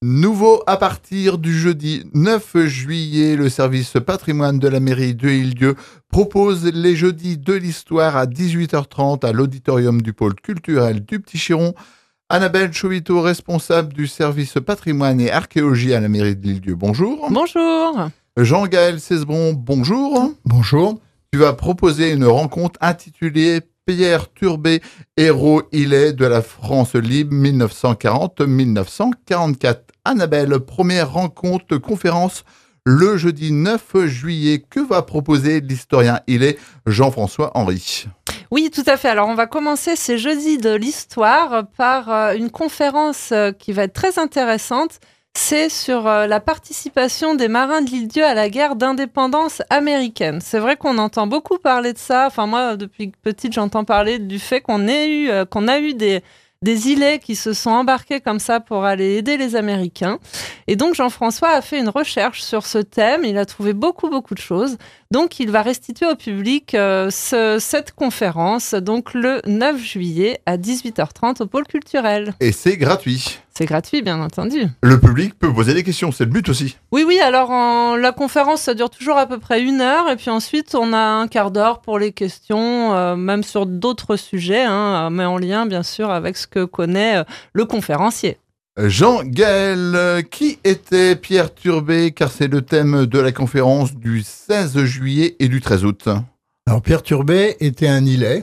Nouveau à partir du jeudi 9 juillet, le service patrimoine de la mairie de Île-d'Yeu propose les jeudis de l'histoire à 18h30 à l'auditorium du pôle culturel du Petit Chiron. Annabelle Chovito, responsable du service patrimoine et archéologie à la mairie de l'Île-d'Yeu. Bonjour. Bonjour. Jean-Gaël Cesbron, bonjour. Bonjour. Tu vas proposer une rencontre intitulée Pierre Turbet, héros îlais de la France libre 1940-1944. Annabelle, première rencontre conférence le jeudi 9 juillet. Que va proposer l'historien îlais Jean-François Henry ? Oui, tout à fait. Alors, on va commencer ces jeudis de l'histoire par une conférence qui va être très intéressante. C'est sur la participation des marins de l'Île-d'Yeu à la guerre d'indépendance américaine. C'est vrai qu'on entend beaucoup parler de ça. Enfin, moi, depuis petite, j'entends parler du fait qu'on a eu des îlets qui se sont embarqués comme ça pour aller aider les Américains. Et donc, Jean-François a fait une recherche sur ce thème. Il a trouvé beaucoup de choses. Donc, il va restituer au public cette conférence, donc le 9 juillet à 18h30 au pôle culturel. Et c'est gratuit. C'est gratuit, bien entendu. Le public peut poser des questions, c'est le but aussi. Oui, alors la conférence, ça dure toujours à peu près 1 heure, et puis ensuite, on a un quart d'heure pour les questions, même sur d'autres sujets, mais en lien, bien sûr, avec ce que connaît le conférencier. Jean-Gaël, qui était Pierre Turbet, car c'est le thème de la conférence du 16 juillet et du 13 août. Alors, Pierre Turbet était un îlet.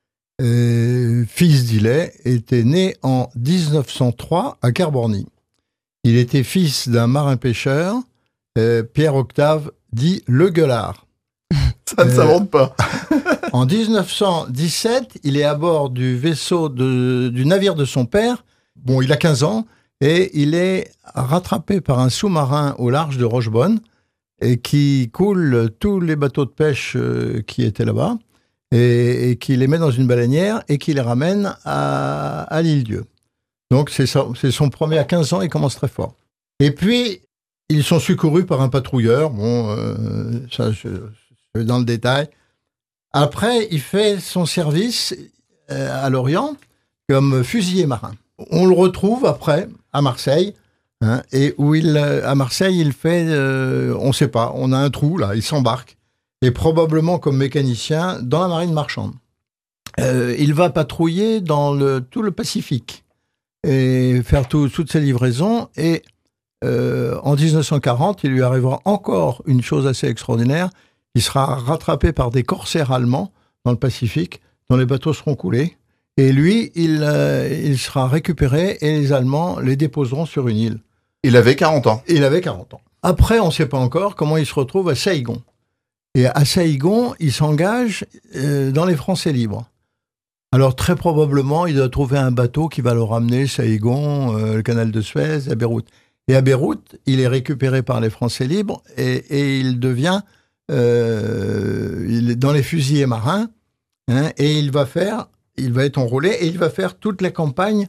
Fils d'Îlet, était né en 1903 à Carborny. Il était fils d'un marin-pêcheur, Pierre-Octave, dit Le Gueulard. Ça ne s'invente pas. En 1917, il est à bord du vaisseau du navire de son père. Bon, il a 15 ans et il est rattrapé par un sous-marin au large de Rochebonne et qui coule tous les bateaux de pêche qui étaient là-bas. Et qui les met dans une baleinière et qui les ramène à l'Île-d'Yeu. Donc, c'est son premier à 15 ans, il commence très fort. Et puis, ils sont secourus par un patrouilleur. Bon, ça, je vais dans le détail. Après, il fait son service à l'Orient comme fusilier marin. On le retrouve après à Marseille. Et à Marseille, il fait, on ne sait pas, on a un trou là, il s'embarque. Et probablement comme mécanicien dans la marine marchande. Il va patrouiller dans tout le Pacifique et faire toutes ses livraisons. Et en 1940, il lui arrivera encore une chose assez extraordinaire. Il sera rattrapé par des corsaires allemands dans le Pacifique, dont les bateaux seront coulés. Et lui, il sera récupéré et les Allemands les déposeront sur une île. Il avait 40 ans. Il avait 40 ans. Après, on ne sait pas encore comment il se retrouve à Saïgon. Et à Saïgon, il s'engage dans les Français libres. Alors, très probablement, il doit trouver un bateau qui va le ramener, Saïgon, le canal de Suez, à Beyrouth. Et à Beyrouth, il est récupéré par les Français libres et il devient il est dans les fusiliers marins. Et il va être enrôlé et il va faire toutes les campagnes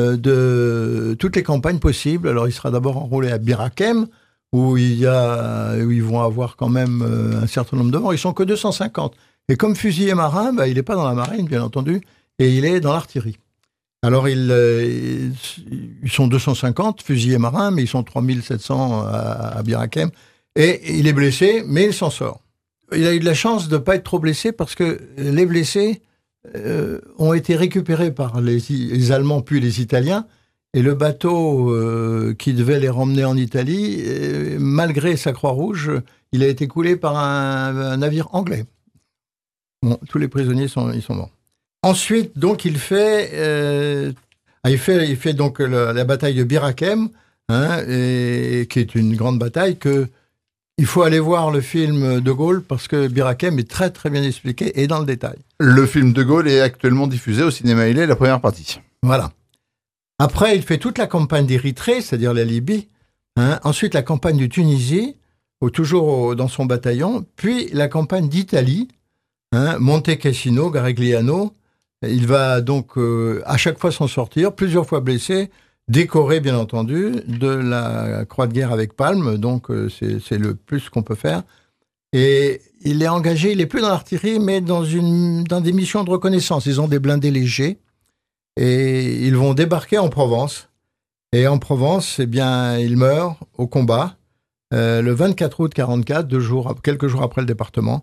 possibles. Alors, il sera d'abord enrôlé à Bir Hakeim, où ils vont avoir quand même un certain nombre de morts. Ils sont que 250. Et comme fusilier marin, il n'est pas dans la marine, bien entendu, et il est dans l'artillerie. Alors, ils sont 250 fusiliers marins, mais ils sont 3700 à Bir Hakeim. Et il est blessé, mais il s'en sort. Il a eu de la chance de ne pas être trop blessé, parce que les blessés ont été récupérés par les Allemands puis les Italiens. Et le bateau qui devait les ramener en Italie, malgré sa Croix-Rouge, il a été coulé par un navire anglais. Bon, tous les prisonniers ils sont morts. Ensuite, donc, il fait donc la bataille de Bir Hakeim, qui est une grande bataille il faut aller voir le film De Gaulle, parce que Bir Hakeim est très très bien expliqué et dans le détail. Le film De Gaulle est actuellement diffusé au cinéma Îlets, la première partie. Voilà. Après, il fait toute la campagne d'Érythrée, c'est-à-dire la Libye. Ensuite, la campagne de Tunisie, toujours dans son bataillon. Puis, la campagne d'Italie, Monte Cassino, Garigliano. Il va donc à chaque fois s'en sortir, plusieurs fois blessé, décoré, bien entendu, de la Croix de guerre avec palme. Donc, c'est le plus qu'on peut faire. Et il est engagé, il n'est plus dans l'artillerie, mais dans des missions de reconnaissance. Ils ont des blindés légers. Et ils vont débarquer en Provence. Et en Provence, eh bien, il meurt au combat le 24 août 44, quelques jours après le département,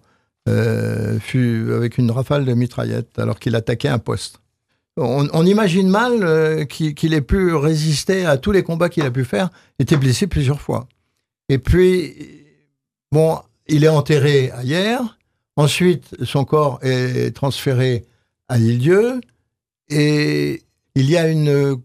fut avec une rafale de mitraillette alors qu'il attaquait un poste. On imagine mal qu'il ait pu résister à tous les combats qu'il a pu faire. Il était blessé plusieurs fois. Et puis, bon, il est enterré à Hyères. Ensuite, son corps est transféré à l'Île-Dieu. Et il y a une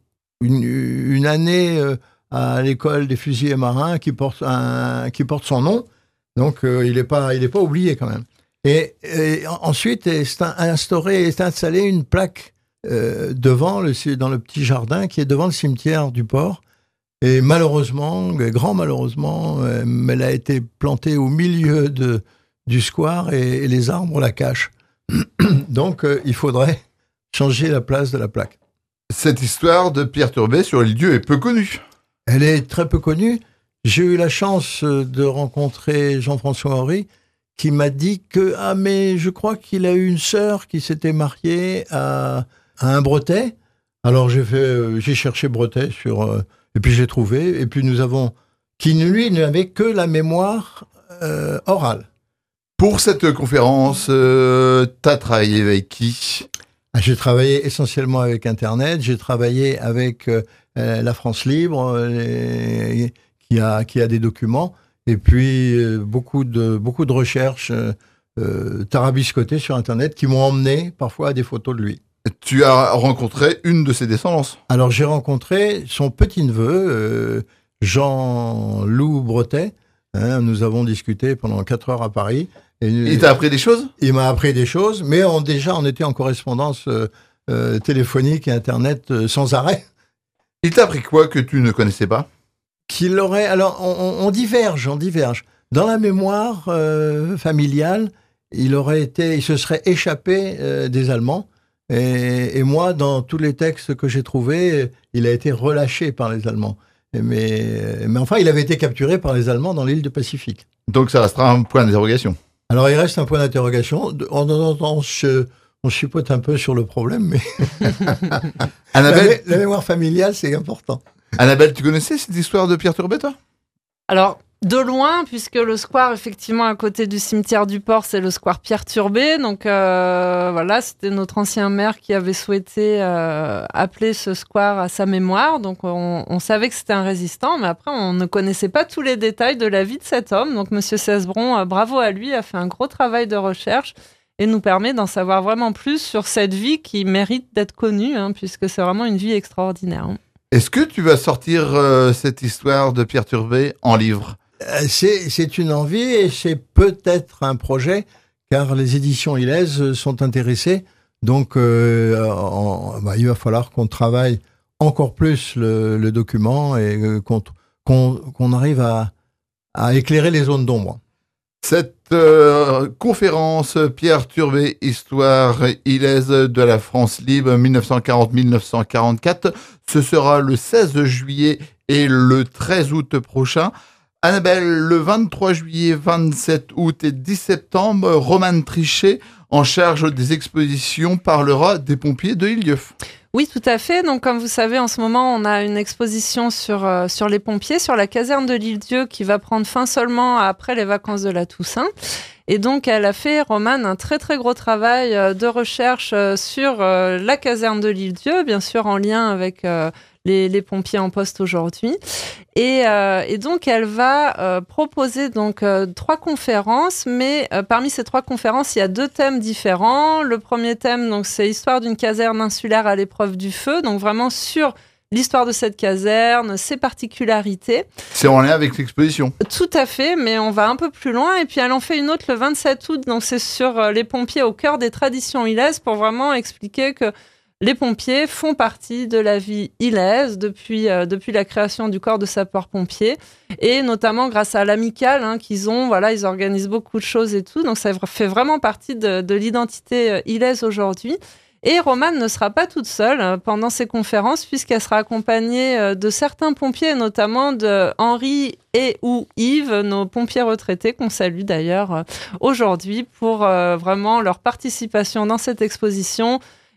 année à l'école des fusiliers marins qui porte son nom. Donc, il n'est pas oublié quand même. Et ensuite, est installée une plaque dans le petit jardin qui est devant le cimetière du port. Et malheureusement, grand malheureusement, elle a été plantée au milieu du square et les arbres la cachent. Donc, il faudrait changer la place de la plaque. Cette histoire de Pierre Turbet sur l'Île-Dieu est peu connue. Elle est très peu connue. J'ai eu la chance de rencontrer Jean-François Henry qui m'a dit mais je crois qu'il a eu une sœur qui s'était mariée à un Bretet. Alors j'ai cherché Bretet et puis j'ai trouvé. Et puis qui lui n'avait que la mémoire orale. Pour cette conférence, t'as travaillé avec qui ? J'ai travaillé essentiellement avec Internet. J'ai travaillé avec la France Libre, qui a des documents. Et puis beaucoup de recherches tarabiscotées sur Internet qui m'ont emmené parfois à des photos de lui. Tu as rencontré une de ses descendances. Alors j'ai rencontré son petit-neveu, Jean-Loup Bretet. Nous avons discuté pendant 4 heures à Paris. Il t'a appris des choses ? Il m'a appris des choses, mais on était en correspondance téléphonique et Internet sans arrêt. Il t'a appris quoi que tu ne connaissais pas ? Alors, on diverge. Dans la mémoire familiale, il se serait échappé des Allemands. Et moi, dans tous les textes que j'ai trouvés, il a été relâché par les Allemands. Mais enfin, il avait été capturé par les Allemands dans l'île du Pacifique. Donc ça restera un point d'interrogation. Alors, il reste un point d'interrogation. On chipote un peu sur le problème, mais Annabelle, la mémoire familiale, c'est important. Annabelle, tu connaissais cette histoire de Pierre Turbet, toi ? Alors, de loin, puisque le square, effectivement, à côté du cimetière du port, c'est le square Pierre Turbet. Donc, voilà, c'était notre ancien maire qui avait souhaité appeler ce square à sa mémoire. Donc, on savait que c'était un résistant, mais après, on ne connaissait pas tous les détails de la vie de cet homme. Donc, Monsieur Cesbron, bravo à lui, a fait un gros travail de recherche et nous permet d'en savoir vraiment plus sur cette vie qui mérite d'être connue, puisque c'est vraiment une vie extraordinaire. Est-ce que tu vas sortir cette histoire de Pierre Turbet en livre ? C'est une envie et c'est peut-être un projet, car les éditions Ilaize sont intéressées. Donc, il va falloir qu'on travaille encore plus le document et qu'on arrive à éclairer les zones d'ombre. Cette conférence Pierre Turbet, Histoire Ilaize de la France libre 1940-1944, ce sera le 16 juillet et le 13 août prochain. Annabelle, le 23 juillet, 27 août et 10 septembre, Roman Trichet, en charge des expositions, parlera des pompiers de Île-Dieu. Oui, tout à fait. Donc, comme vous savez, en ce moment, on a une exposition sur les pompiers, sur la caserne de l'Île-Dieu, qui va prendre fin seulement après les vacances de la Toussaint. Et donc, elle a fait, Romane, un très, très gros travail de recherche sur la caserne de l'Île-Dieu, bien sûr en lien avec les pompiers en poste aujourd'hui. Et donc, elle va proposer 3 conférences, mais parmi ces 3 conférences, il y a 2 thèmes différents. Le premier thème, donc, c'est l'histoire d'une caserne insulaire à l'épreuve du feu, donc vraiment sur l'histoire de cette caserne, ses particularités. C'est en lien avec l'exposition. Tout à fait, mais on va un peu plus loin. Et puis, elle en fait une autre le 27 août, donc c'est sur les pompiers au cœur des traditions ilaises, pour vraiment expliquer que les pompiers font partie de la vie ilaise depuis la création du corps de sapeurs-pompiers, et notamment grâce à l'amicale qu'ils ont. Voilà, ils organisent beaucoup de choses et tout, donc ça fait vraiment partie de l'identité ilaise aujourd'hui. Et Romane ne sera pas toute seule pendant ces conférences, puisqu'elle sera accompagnée de certains pompiers, notamment de Henri et ou Yves, nos pompiers retraités, qu'on salue d'ailleurs aujourd'hui, pour vraiment leur participation dans cette exposition.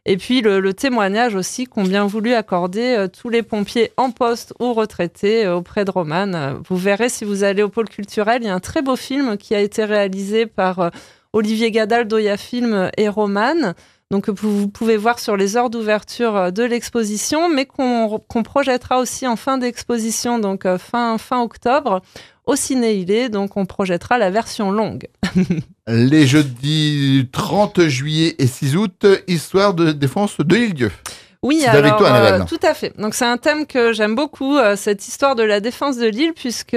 Et puis le témoignage aussi qu'ont bien voulu accorder tous les pompiers en poste ou retraités auprès de Romane. Vous verrez si vous allez au pôle culturel, il y a un très beau film qui a été réalisé par Olivier Gadal d'Oya Film et Romane. Donc vous pouvez voir sur les heures d'ouverture de l'exposition, mais qu'on projettera aussi en fin d'exposition, donc fin octobre, au Ciné-Îlé. Donc on projettera la version longue. Les jeudis 30 juillet et 6 août, histoire de défense de l'île-dieu. Oui, c'est alors, avec toi, Annabelle. Tout à fait. Donc c'est un thème que j'aime beaucoup, cette histoire de la défense de l'île, puisque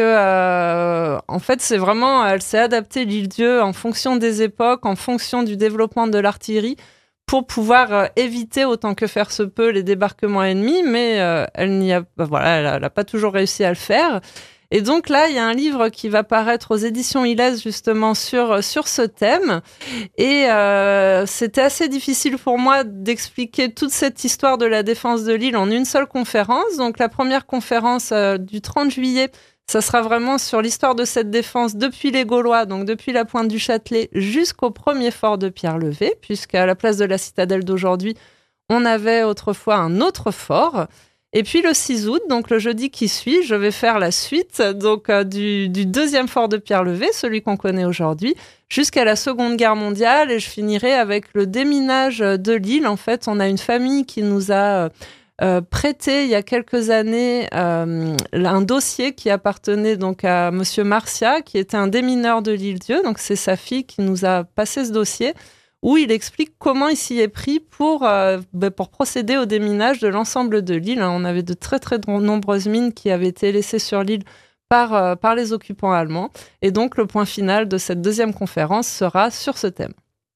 en fait c'est vraiment, elle s'est adaptée l'île-dieu en fonction des époques, en fonction du développement de l'artillerie, pour pouvoir éviter autant que faire se peut les débarquements ennemis, mais elle n'a pas toujours réussi à le faire. Et donc là, il y a un livre qui va paraître aux éditions Ilès justement sur ce thème. Et c'était assez difficile pour moi d'expliquer toute cette histoire de la défense de l'île en une seule conférence. Donc la première conférence du 30 juillet, ça sera vraiment sur l'histoire de cette défense depuis les Gaulois, donc depuis la pointe du Châtelet jusqu'au premier fort de Pierre-Levé, puisqu'à la place de la citadelle d'aujourd'hui, on avait autrefois un autre fort. Et puis le 6 août, donc le jeudi qui suit, je vais faire la suite donc du deuxième fort de Pierre-Levé, celui qu'on connaît aujourd'hui, jusqu'à la Seconde Guerre mondiale, et je finirai avec le déminage de l'île. En fait, on a une famille qui nous a prêté il y a quelques années un dossier qui appartenait donc à Monsieur Marcia, qui était un démineur de l'île-dieu. Donc c'est sa fille qui nous a passé ce dossier, où il explique comment il s'y est pris pour procéder au déminage de l'ensemble de l'île. On avait de très très nombreuses mines qui avaient été laissées sur l'île par les occupants allemands. Et donc le point final de cette deuxième conférence sera sur ce thème.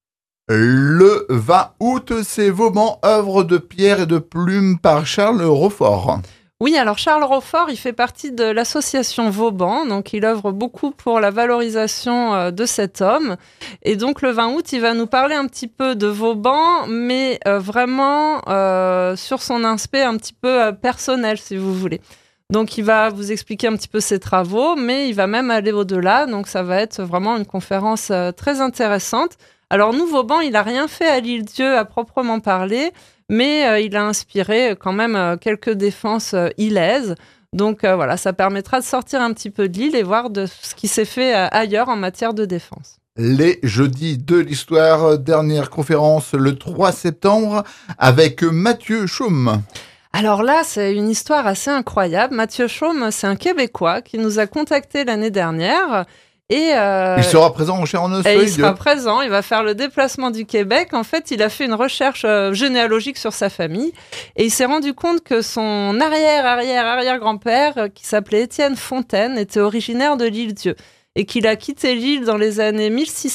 Le 20 août, c'est Vauban, œuvre de pierre et de plume par Charles Roffort. Oui, alors Charles Roffort, il fait partie de l'association Vauban, donc il œuvre beaucoup pour la valorisation de cet homme. Et donc le 20 août, il va nous parler un petit peu de Vauban, mais vraiment sur son aspect un petit peu personnel, si vous voulez. Donc il va vous expliquer un petit peu ses travaux, mais il va même aller au-delà, donc ça va être vraiment une conférence très intéressante. Alors nous, Vauban, il n'a rien fait à l'île-dieu à proprement parler, mais il a inspiré quand même quelques défenses ilaises. Donc voilà, ça permettra de sortir un petit peu de l'île et voir de ce qui s'est fait ailleurs en matière de défense. Les jeudis de l'histoire, dernière conférence le 3 septembre avec Mathieu Chaume. Alors là, c'est une histoire assez incroyable. Mathieu Chaume, c'est un Québécois qui nous a contactés l'année dernière. Et il sera présent en chair en os. Il sera présent, il va faire le déplacement du Québec. En fait, il a fait une recherche généalogique sur sa famille et il s'est rendu compte que son arrière-grand-père, qui s'appelait Étienne Fontaine, était originaire de l'île-dieu et qu'il a quitté l'île dans les années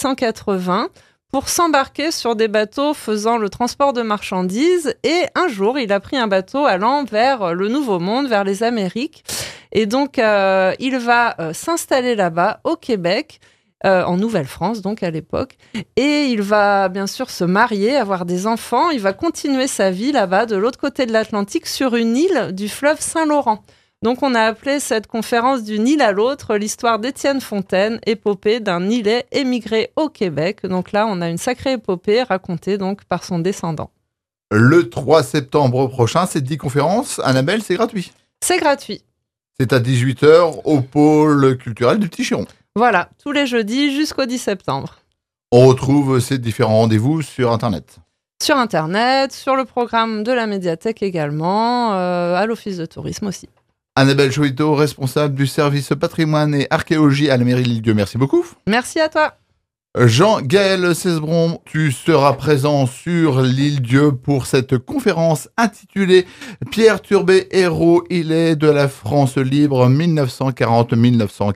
1680 pour s'embarquer sur des bateaux faisant le transport de marchandises. Et un jour, il a pris un bateau allant vers le Nouveau Monde, vers les Amériques. Et donc, il va s'installer là-bas, au Québec, en Nouvelle-France, donc à l'époque. Et il va bien sûr se marier, avoir des enfants. Il va continuer sa vie là-bas, de l'autre côté de l'Atlantique, sur une île du fleuve Saint-Laurent. Donc, on a appelé cette conférence d'une île à l'autre l'histoire d'Étienne Fontaine, épopée d'un îlet émigré au Québec. Donc là, on a une sacrée épopée racontée donc par son descendant. Le 3 septembre prochain, c'est 10 conférences. Annabelle, c'est gratuit. C'est gratuit. C'est à 18h au pôle culturel du Petit Chiron. Voilà, tous les jeudis jusqu'au 10 septembre. On retrouve ces différents rendez-vous sur Internet. Sur Internet, sur le programme de la médiathèque également, à l'Office de tourisme aussi. Annabelle Choito, responsable du service patrimoine et archéologie à la mairie de l'île-dieu. Merci beaucoup. Merci à toi. Jean-Gaël Cesbron, tu seras présent sur l'île-dieu pour cette conférence intitulée « Pierre Turbet, héros, il est de la France libre 1940-1944 ».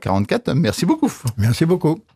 Merci beaucoup. Merci beaucoup.